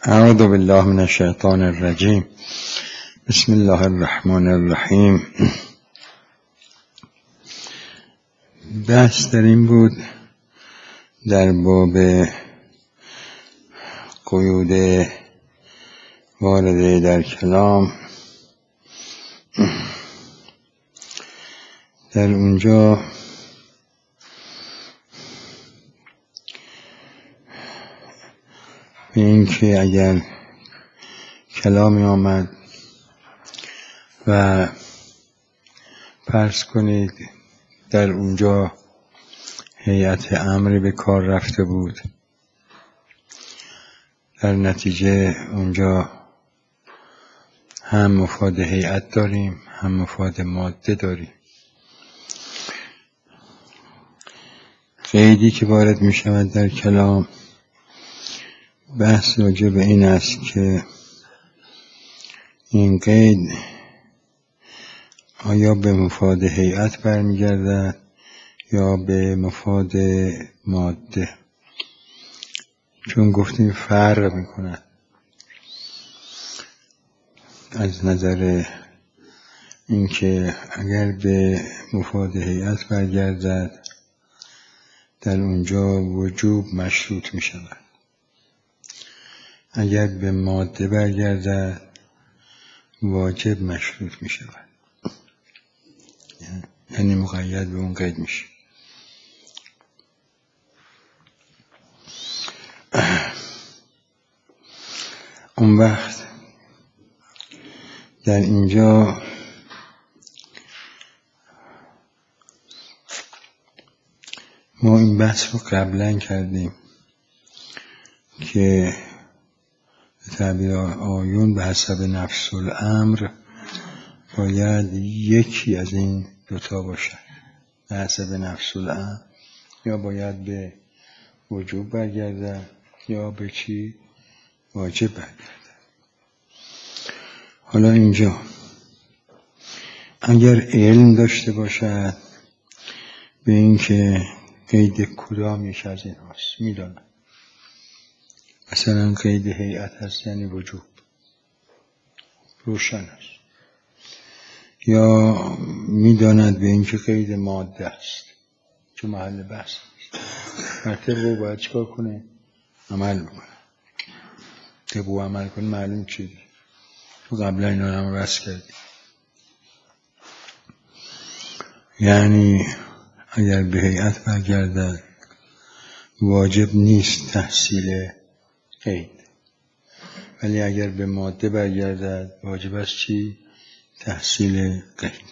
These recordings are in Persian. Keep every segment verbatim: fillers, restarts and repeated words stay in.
اعوذ بالله من الشیطان الرجیم. بسم الله الرحمن الرحیم. بحث در این بود در باب قیود وارده در کلام. در اونجا به این که اگر کلامی آمد و فرض کنید در اونجا هیئت امری به کار رفته بود، در نتیجه اونجا هم مفاد هیئت داریم هم مفاد ماده داریم. قیدی که وارد می شود در کلام، بحث راجع به این است که این قید آیا به مفاد هیئت برمیگردد یا به مفاد ماده، چون گفتیم فرق میکند از نظر اینکه اگر به مفاد هیئت برگردد در اونجا وجوب مشروط میشود، اگر به ماده برگردد واجب مشروط می شود، یعنی مقید به اون قید میشه. اون وقت در اینجا ما این بحث رو قبلا کردیم که تعبیر آیون به حسب نفس الامر باید یکی از این دوتا باشد، به حسب نفس الامر یا باید به وجوب برگرده یا به چی؟ واجب برگرده. حالا اینجا اگر علم داشته باشد به این که قید کدام یک از این هاست، میداند مثلا قید هیئت هست یعنی وجوب، روشن است، یا میداند به اینکه قید ماده است چون محل بحث است، مرتب رو باید چکار کنه؟ عمل بکنه. طب و عمل کنه معلوم چیدی تو قبلا اینا رو هم بحث کردیم. یعنی اگر به هیئت برگردد واجب نیست تحصیل قید، ولی اگر به ماده برگردد واجب است چی؟ تحصیل قید.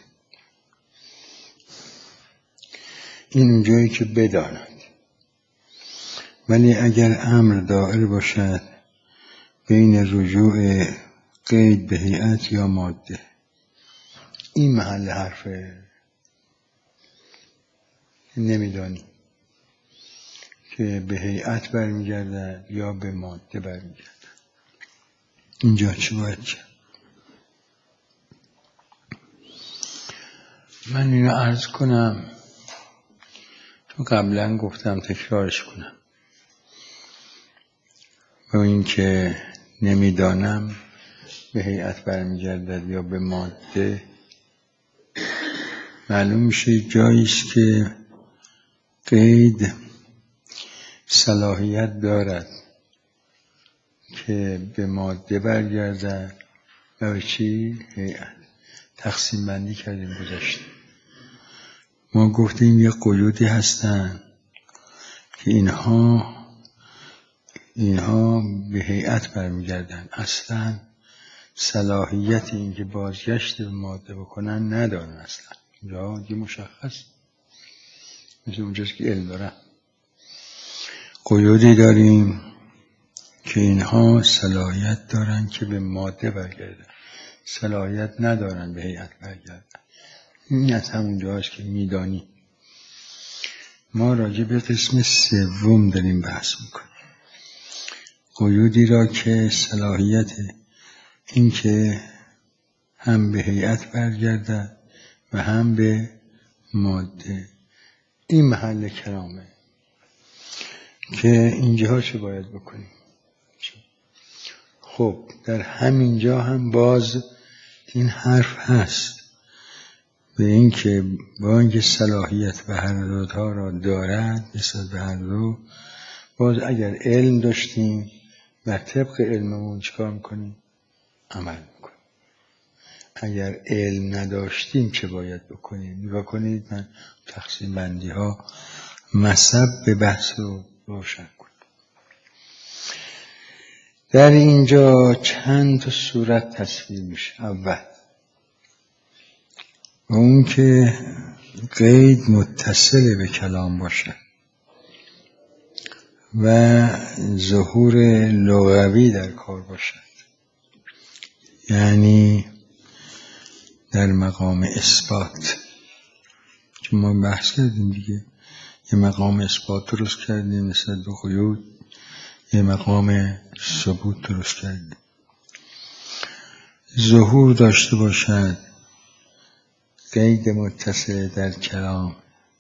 این اونجایی که بداند. ولی اگر امر دائر باشد بین رجوع قید به هیئت یا ماده، این محل حرفه، نمیدانی که به هیئت برمیگردد یا به ماده برمیگردد. اینجا چی باید کرد؟ من اینو عرض کنم چون قبلا گفتم تکرارش کنم، با این که نمیدانم به هیئت برمیگردد یا به ماده، معلوم میشه جاییست که قید صلاحیت دارد که به ماده برگردد و به چی؟ هیئت. تقسیم بندی کردیم گذاشتیم. ما گفتیم یه قیودی هستن که اینها اینها به هیئت برمیگردن، اصلا صلاحیت این که بازگشت به ماده بکنن ندارن. اصلا اینجا دیگه مشخص مثل اونجاست که علم دارن. قیودی داریم که اینها صلاحیت دارن که به ماده برگردن، صلاحیت ندارن به هیئت برگردن. این از همون جاست که میدانی. ما راجع به قسم سوم داریم بحث میکنیم، قیودی را که صلاحیت این که هم به هیئت برگردد و هم به ماده، این محل کلامه که اینجاها چه باید بکنیم. خب در همین جا هم باز این حرف هست به این که با اینکه صلاحیت به هر دوتا را دارد نسبت به هر دو، باز اگر علم داشتیم و طبق علممون چیکار میکنیم؟ عمل میکنیم. اگر علم نداشتیم چه باید بکنیم؟ نگاه کنید، من تقسیم بندی ها مذهب به بحث رو روشن کنم. در اینجا چند تا صورت تصویر میشه. اول اون که قید متصل به کلام باشه و ظهور لغوی در کار باشد، یعنی در مقام اثبات. چون ما بحث کردیم دیگه، یه مقام اثبات درست کردیم مثل دو قیود، یه مقام ثبوت درست کردیم. ظهور داشته باشد، قید متصل در کلام،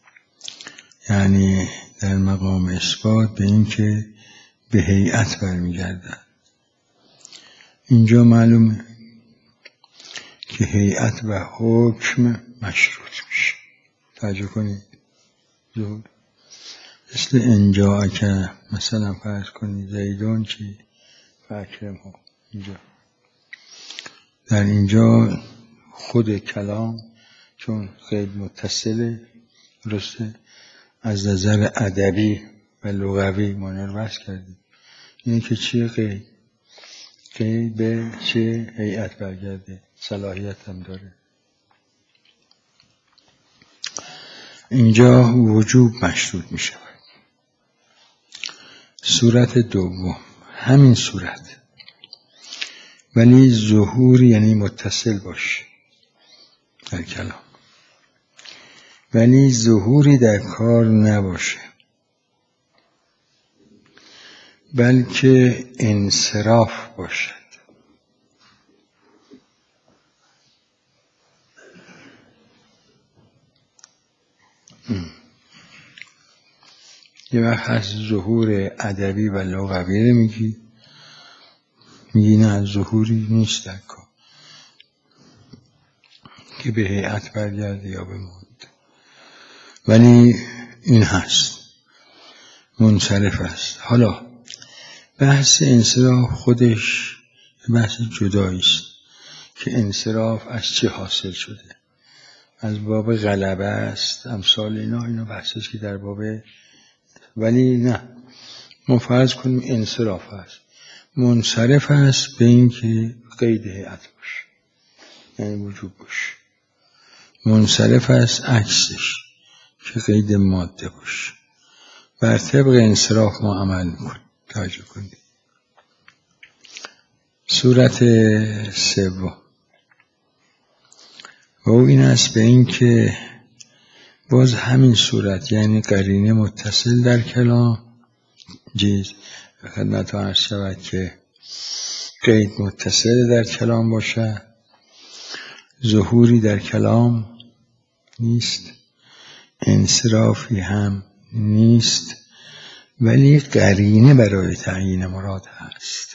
یعنی در مقام اثبات به این که به هیئت برمیگردد. اینجا معلومه که هیئت و حکم مشروط میشه. توجه کنید. مثل اینجا که مثلا فرض کنید زیدون چی فاکرم ها، اینجا در اینجا خود کلام چون قید متصله، درسته، از نظر ادبی و لغوی ما رو بحث کردیم. اینه که چیه قید؟ قید به چه هیئت برگرده، صلاحیت هم داره. اینجا وجوب مشروط می شود. صورت دوم همین صورت، ولی ظهور یعنی متصل باشه در کلام، ولی ظهوری در کار نباشه، بلکه انصراف باشد. یه وقت هست ظهور ادبی و لغوی رو میگی میگی نه، ظهوری نیست در کار که به هیئت برگرده یا به مورد، ولی این هست، منصرف است. حالا بحث انصراف خودش بحث جدایی است که انصراف از چه حاصل شده، از باب غلبه است، امثال اینا اینا بحث است که در باب، ولی نه، ما فرض کنیم انصراف است، منصرف است به این که قید هیئت باشه، یعنی وجوب باشه. منصرف است عکسش که قید ماده باشه. بر طبق انصراف ما عمل میکنیم. توجه کنید. صورت سوم و او این است به این که باز همین صورت، یعنی قرینه متصل در کلام، جیز خدمت عرض شود که قید متصل در کلام باشه، ظهوری در کلام نیست، انصرافی هم نیست، ولی قرینه برای تعیین مراد هست.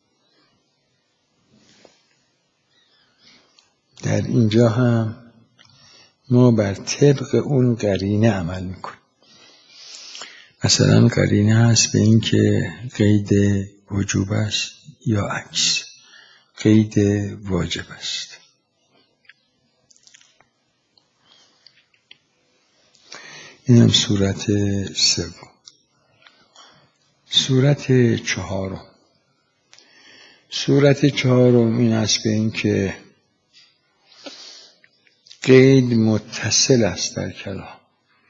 در اینجا هم ما بر طبق اون قرینه عمل میکنیم. مثلا قرینه هست به این که قید وجوب است یا عکس، قید واجب است. این هم صورت سوم. صورت چهارم صورت چهارم این است به این که قید متصل است در کلام،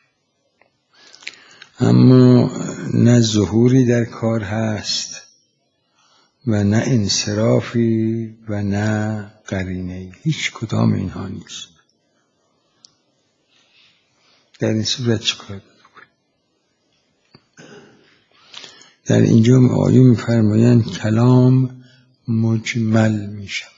اما نه ظهوری در کار هست و نه انصرافی و نه قرینه‌ای، هیچ کدام اینها نیست. در این صورت چه کار بکنیم؟ در اینجا آیه می‌فرمایند کلام مجمل می شود،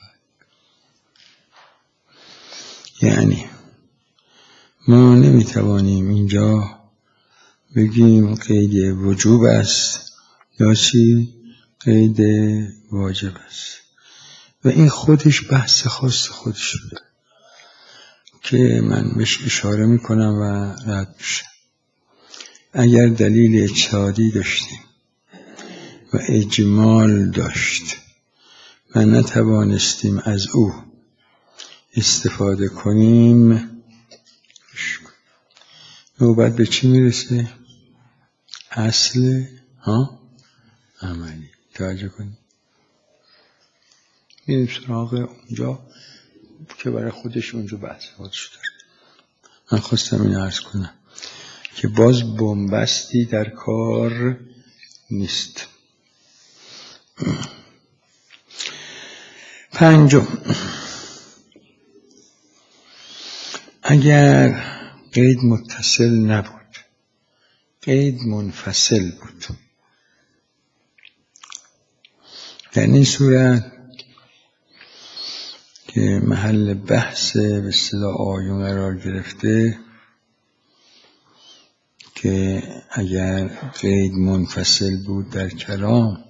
یعنی ما نمیتوانیم اینجا بگیم قید وجوب است یا چی قید واجب است و این خودش بحث خاص خودش داره که من بهش اشاره میکنم و رد میشه. اگر دلیل اجتهادی داشتیم و اجمال داشت و نتوانستیم از او استفاده کنیم، نوبت به چی میرسه؟ اصل ها عملی. توجه کنید، میریم سراغ اونجا که برای خودش اونجا بحث خودش داره. من خواستم این عرض کنم که باز بنبستی در کار نیست. پنجم، اگر قید متصل نبود، قید منفصل بود، در این صورت که محل بحث به اصطلاح آیون قرار گرفته که اگر قید منفصل بود در کلام،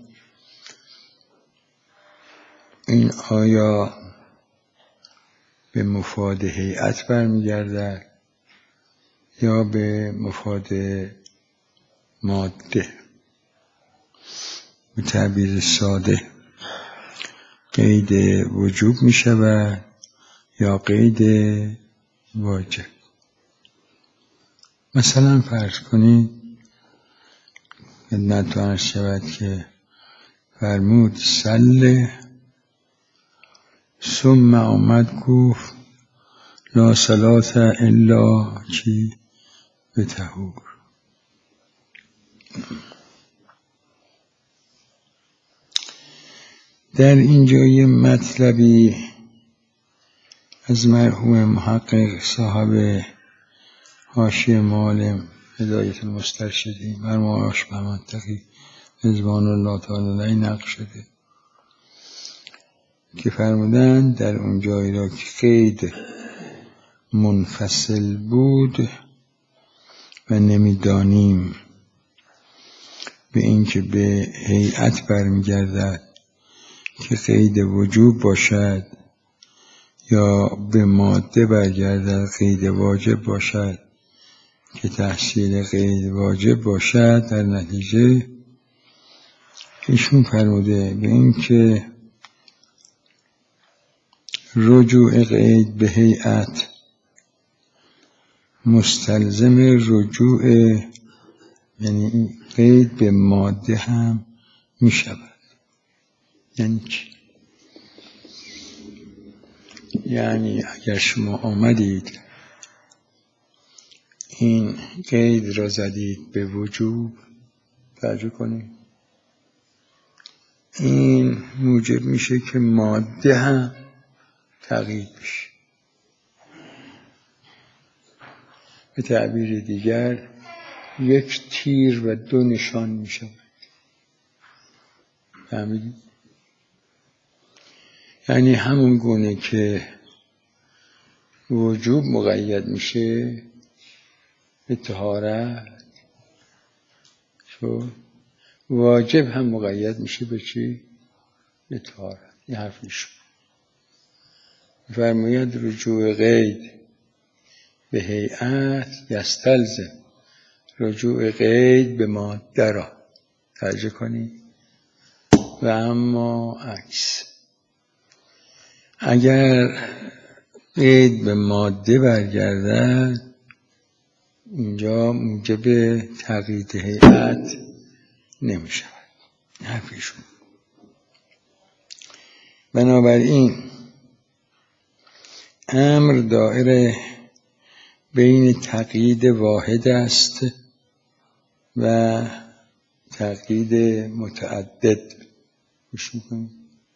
این آیا به مفاد هیئت برمیگردد یا به مفاد ماده؟ به تعبیر ساده قید وجوب می شود یا قید واجب؟ مثلا فرض کنید خدمتتون عرض شود که فرمود صل، ثم آمد گفت لا صلاة الا چی به طهور. در اینجا یه مطلبی از مرحوم محقق صاحب حاشیه معالم هدایت المسترشدین مرحوم آشبه منطقی رضوان الله تعالی علیه نقل شده که فرمودند در اون جایی را که قید منفصل بود و نمیدانیم به اینکه به هیئت برمیگردد که قید وجوب باشد یا به ماده برگردد قید واجب باشد که تحصیل قید واجب باشد، در نتیجه ایشون فرموده به این که رجوع قید به هیئت مستلزم رجوع، یعنی قید به ماده هم می شود. یعنی چی؟ یعنی اگر شما آمدید این قید را زدید به وجوب، توجه کنید، این موجب میشه که ماده هم تغییر بشه. به تعبیر دیگر یک تیر و دو نشان میشه. فهمیدید؟ یعنی همون گونه که وجوب مقید میشه به طهارت، شو واجب هم مقید میشه به چی؟ به طهارت. این حرف میشه. فرماید رجوع قید به هیئت یستلزم رجوع قید به ماده را. توجه کنید. و اما عکس، اگر قید به ماده برگردد اینجا موجب تقیید هیئت نمی شود. حرفشون. بنابراین امر دائره بین تقیید واحد است و تقیید متعدد. گوش می‌کنید؟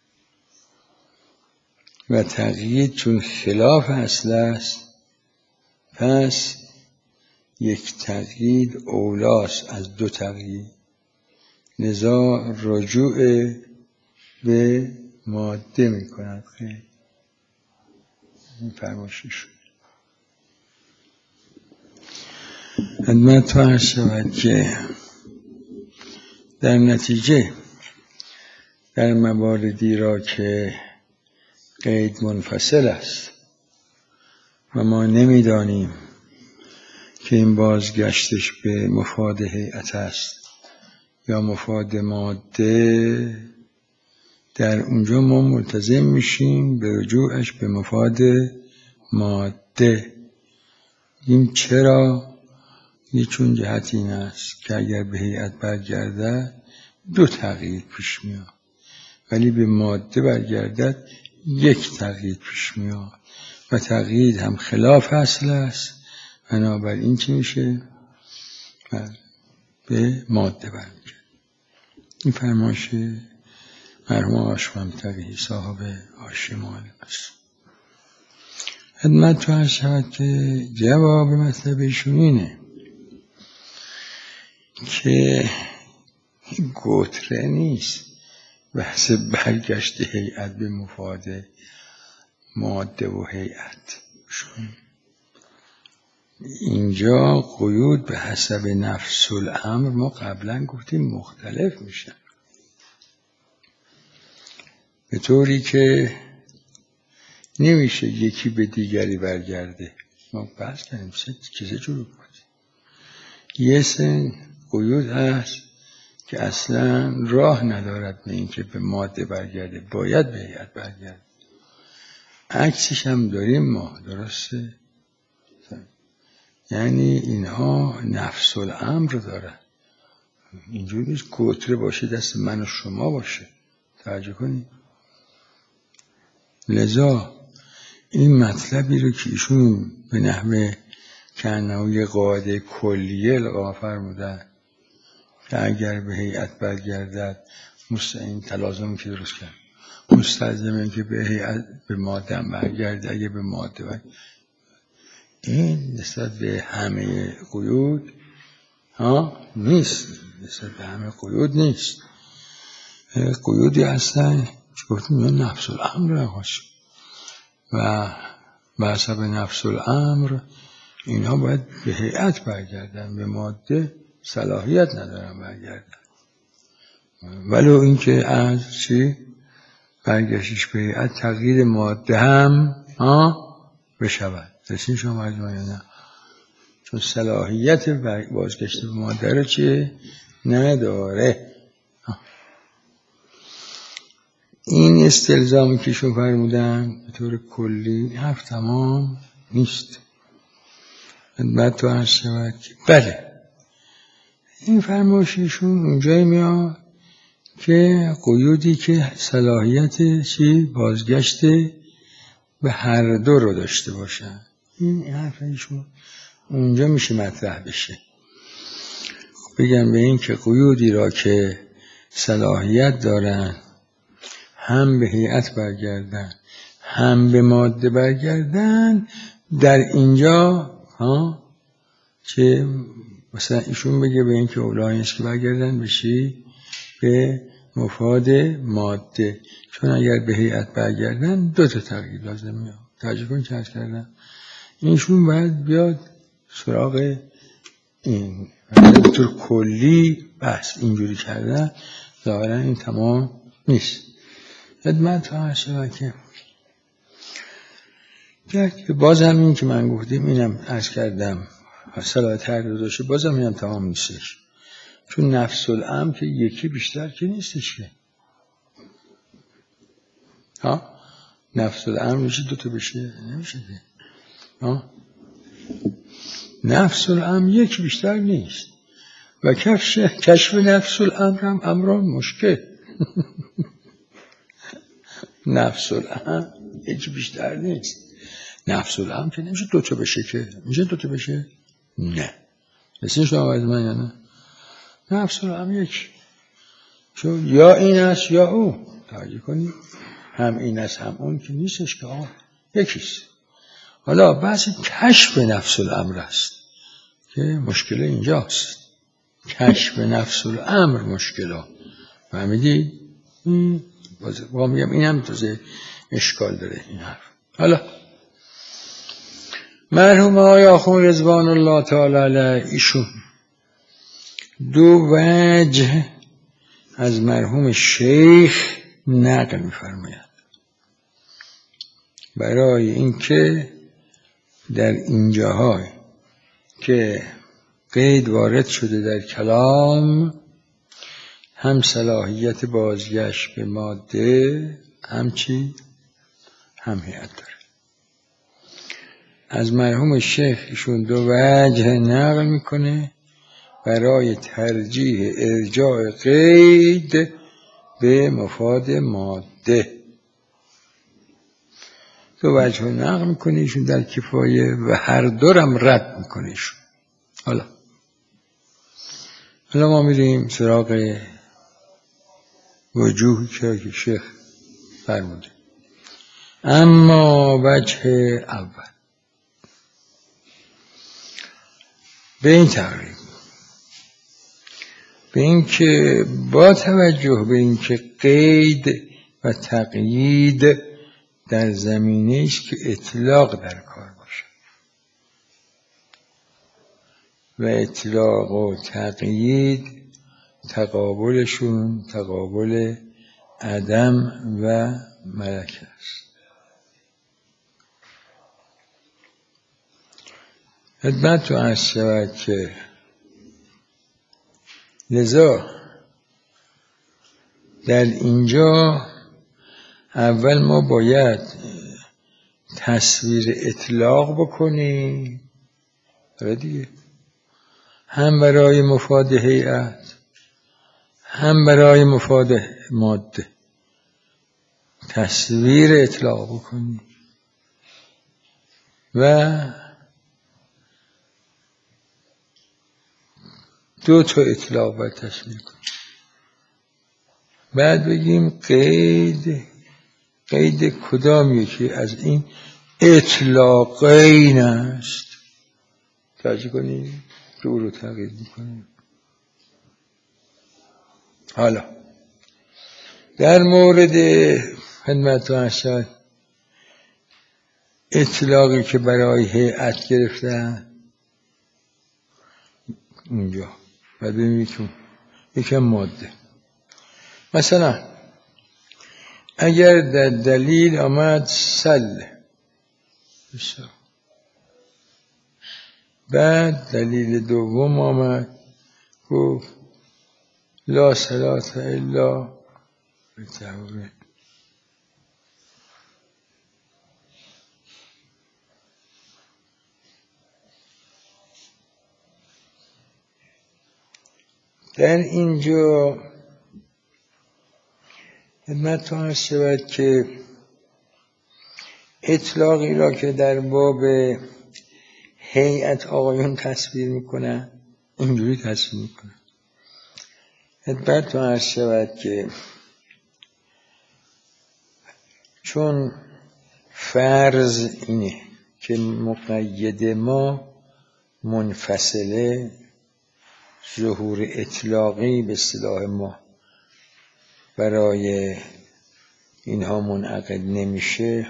و تقیید چون خلاف اصل است، پس یک تقیید اولاست از دو تقیید، لذا رجوع به ماده می کند. خیلی این فرمایشی شد. خدمت تو عرض شود که در نتیجه در مواردی را که قید منفصل است و ما نمیدانیم که این بازگشتش به مفاد هیئت است یا مفاد ماده، در اونجا ما ملتزم میشیم به رجوعش به مفاد ماده. این چرا؟ یه چون جهت این است که اگر به هیئت برگردد دو تغییر پیش میاد، ولی به ماده برگردد یک تغییر پیش میاد و تغییر هم خلاف اصل است. بنابراین چی میشه؟ به ماده برمیگرد. این فرمایش مرحوم آقا شامتقی صاحب حاشیه معلم است. خدمت تو هر شود که جواب مطلب ایشون اینه که گوتره نیست بحث برگشت هیئت به مفاد ماده و هیئت. اینجا قیود به حسب نفس الامر ما قبلا گفتیم مختلف میشن، به طوری که نمیشه یکی به دیگری برگرده. ما بحث کردیم چیزه جور بود. یه سن قیود هست که اصلا راه ندارد به این که به ماده برگرده، باید به هیئت برگرده. عکسش هم داریم ما، درسته؟ یعنی اینها نفس الامر دارن. اینجوری نیست گوتره باشه دست من و شما باشه. توجه کنید. لذا این مطلبی رو که ایشون به نحوه کنوی قاعده کلیه القا فرمودن که اگر به هیئت برگردد مستعین تلازمی که درست کرد مستلزمه که به هیئت به ماده برگرده. اگه به ماده برگرده، این نسبت به همه قیود ها نیست، نسبت به همه قیود نیست. قیودی هستن که گفتیم نفس الامر نباشه و به حسب نفس الامر اینها باید به هیئت برگردن، به ماده صلاحیت ندارن برگردن. ولو اینکه از چی برگشتش به هیئت تغییر ماده هم ها بشود. رسیم شما مجموعه نه، چون صلاحیت بازگشت به ماده رو چیه نداره. این استلزامی که شما فرمودن به طور کلی حرف تمام نیست. بعد تو هر شود که بله این فرمایششون اونجایی میاد که قیودی که صلاحیت چی بازگشت به هر دو رو داشته باشن، این حرفشون اونجا میشه مطرح بشه. بگم به این که قیودی را که صلاحیت دارن هم به هیئت برگردن هم به ماده برگردن، در اینجا ها چه مثلا ایشون بگه به این که اولایی است که برگردن بشی به مفاد ماده، چون اگر به هیئت برگردن دو تا تغییر لازم میاد. توجه کن چه کردن اینشون باید بیاد سراغ این به طور کلی بحث اینجوری کردن. ظاهرا این تمام نیست. خدمت ها شده که باز هم این که من گفتیم اینم عرض کردم صلاحیت هر دو داشته، باز هم اینم تمام نیستش، چون نفس الامر که یکی بیشتر که نیستش که ها نفس الامر میشه دوتا بشه نمیشه که ها نفس الامر یکی بیشتر نیست و کشف کشف نفس الامر هم امران مشکل. نفس الامر یکی بیشتر نیست. نفس الامر که نمیشه دوتا بشه که میشه دوتا بشه نه. رسید شما باید من یا نه نفس الامر یک، چون یا این است یا اون. توجه کنید هم این است هم اون که نیستش که آه یکیست. حالا بحث کشف نفس الامر است که مشکل اینجاست. کشف نفس الامر مشکل فهمیدی؟ با میگم این هم تازه اشکال داره این حرف. حالا مرحوم آقای آخوند رضوان الله تعالی علیه ایشون دو وجه از مرحوم شیخ نقل می‌فرمایند برای اینکه در اینجاها که قید وارد شده در کلام هم صلاحیت بازگشت به ماده هم چی؟ هم هیئت داره. از مرحوم شیخ ایشون دو وجه نقل میکنه برای ترجیح ارجاع قید به مفاد ماده. دو وجه نقل میکنه ایشون در کفایه و هر دورم رد میکنه ایشون. حالا حالا ما میریم سراغ وجوهی که شیخ فرموده. اما وجه اول به این تقریب، به این که با توجه به این که قید و تقیید در زمینه است که اطلاق در کار باشه و اطلاق و تقیید تقابلشون تقابل عدم و ملکه است. خدمت تو عرض شود که لذا در اینجا اول ما باید تصویر اطلاق بکنیم دیگه، هم برای مفاد هیئت هم برای مفاد ماده تصویر اطلاق بکنیم و دو تا اطلاق باید تصویر کنیم. بعد بگیم قید قید کدام یکی از این اطلاقین است، توجه کنیم که او رو تغییر میکنیم. حالا در مورد خدمتتون هستم اطلاقی که برای هیئت گرفتن اونجا و ببینید که یکم ماده، مثلا اگر در دلیل آمد سل، بعد دلیل دوم آمد گفت لا صلاة الا بالطهور، در اینجا خدمتتون عرض شود که اطلاقی را که در باب هیئت آقایون تصویر میکنن اینجوری تصویر میکنن. خدمتتون عرض شود که چون فرض اینه که مقید ما منفصله، ظهور اطلاقی به اصطلاح ما برای اینها منعقد نمیشه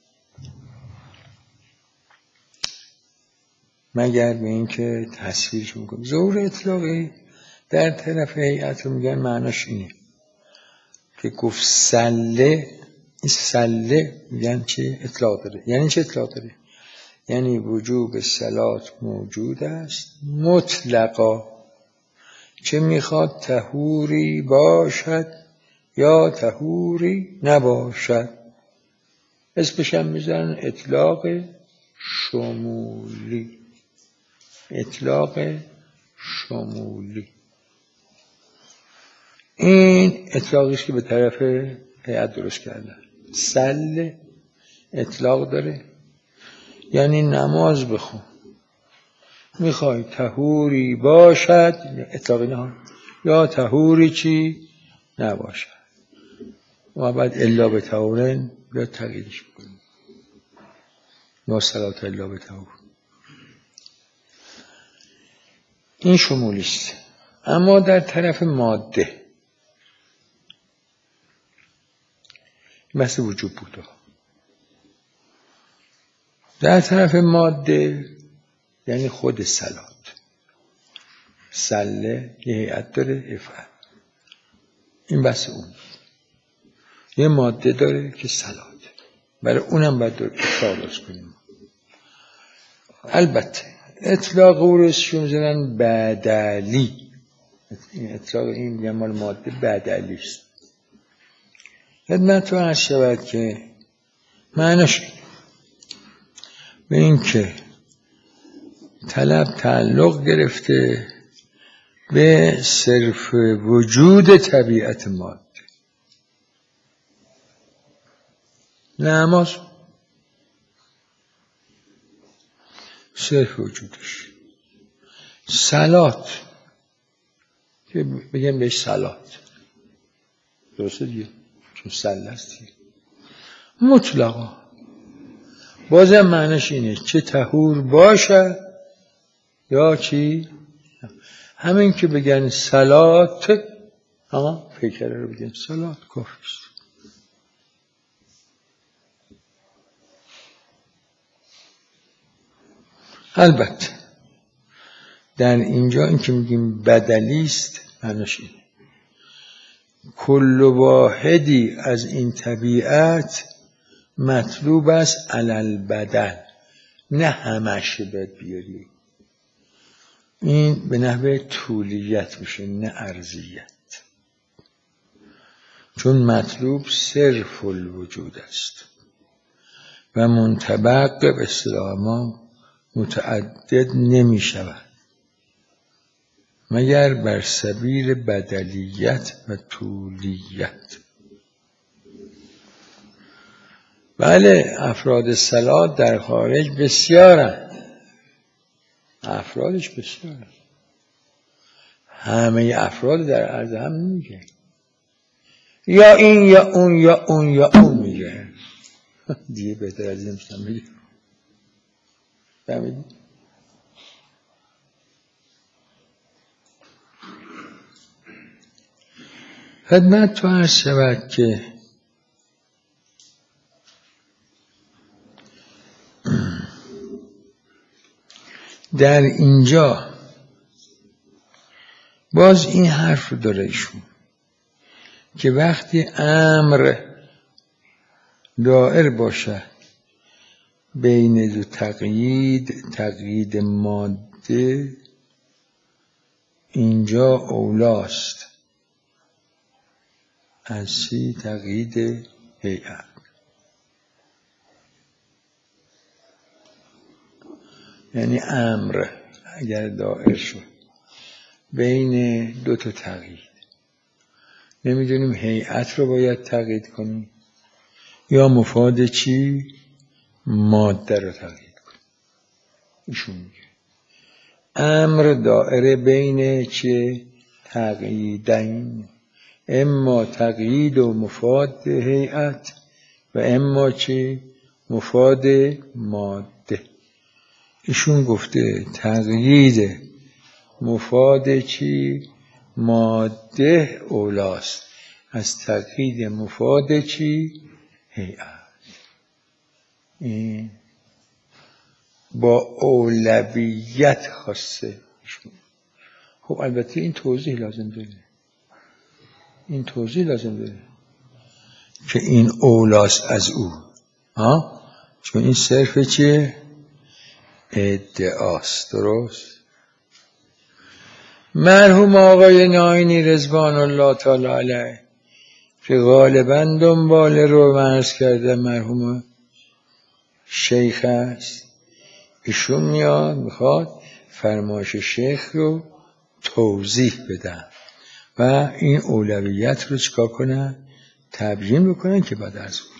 مگر به این که تصویرش میکنه. ظهور اطلاقی در طرف هیئت رو میگن معناش اینه که گفت سله، این سله میگن چه اطلاق داره. یعنی چه اطلاق داره؟ یعنی وجوب صلات موجود است مطلقا، چه میخواد طهوری باشد یا طهوری نباشد. اسمش هم میزنن اطلاق شمولی، اطلاق شمولی. این اطلاقیش که به طرف هیئت درست کردن. سل اطلاق داره یعنی نماز بخون، میخوای طهوری باشد اطلاقی نه یا طهوری چی نباشد و بعد الا به طهورن یا تغییرش کنیم یا صلات الا به طهور. این شمولیست. اما در طرف ماده مثل وجوب بوده. در طرف ماده یعنی خود صلات، سله یه هیئت داره افعل، این بس اون. یه ماده داره که صلات، برای اونم باید درست کنیم. البته اطلاق او رو می‌ذارن بدلی، این اطلاق این یه مال ماده بدلی است. خدمت رو عرض شود که معناش به این که طلب تعلق گرفته به صرف وجود طبیعت ماده. نماز صرف وجودش، صلات که بگم بهش صلات درسته دیگه چون صله است مطلقا بازم معنیش اینه چه طهور باشه یا چی، همین که بگن صلات ها فکر رو بگن صلات کفر است. البته در اینجا این که میگیم بدلی است معنیش اینه کل واحدی از این طبیعت مطلوب است علل بدل، نه همش باید بیاری. این به نحو طولیت میشه نه ارضیت، چون مطلوب صرف الوجود است و منطبق به اصطلاح ما متعدد نمی شود مگر بر سبیل بدلیت و طولیت. بله افراد صلات در خارج بسیارن، افرادش بسیارن، همه افراد در عرض هم نمیگه یا این یا اون یا اون یا اون میگه دیگه بهتر از این میشتم میگه. فهمیدی؟ خدمت تو عرض شود که در اینجا باز این حرف داره ایشون که وقتی امر دائر باشه بین دو تقیید، تقیید ماده اینجا اولاست از چی؟ تقیید هیئت. یعنی امر اگر دائر شد بین دو تا تقیید، نمیدونیم هیئت رو باید تقیید کنیم یا مفاد چی؟ ماده رو تقیید کنیم. ایشون میگه امر دائره بین چه؟ تقییدین، اما تقیید و مفاد هیئت و اما چه؟ مفاد ماده. ایشون گفته تقیید مفاد چی؟ ماده اولاست از تقیید مفاد چی؟ هیئت. این با اولویت خاصه ایشون. خب البته این توضیح لازم داره، این توضیح لازم داره که این اولاست از او ها، چون این صرف چیه؟ ادعاست. درست؟ مرحوم آقای ناینی رضوان الله تعالی علیه که غالبا دنبال رو مرز کرده مرحوم شیخ است، ایشون میاد میخواد فرمایش شیخ رو توضیح بدن و این اولویت رو چکار کنن؟ تبیین بکنن که بعد عرض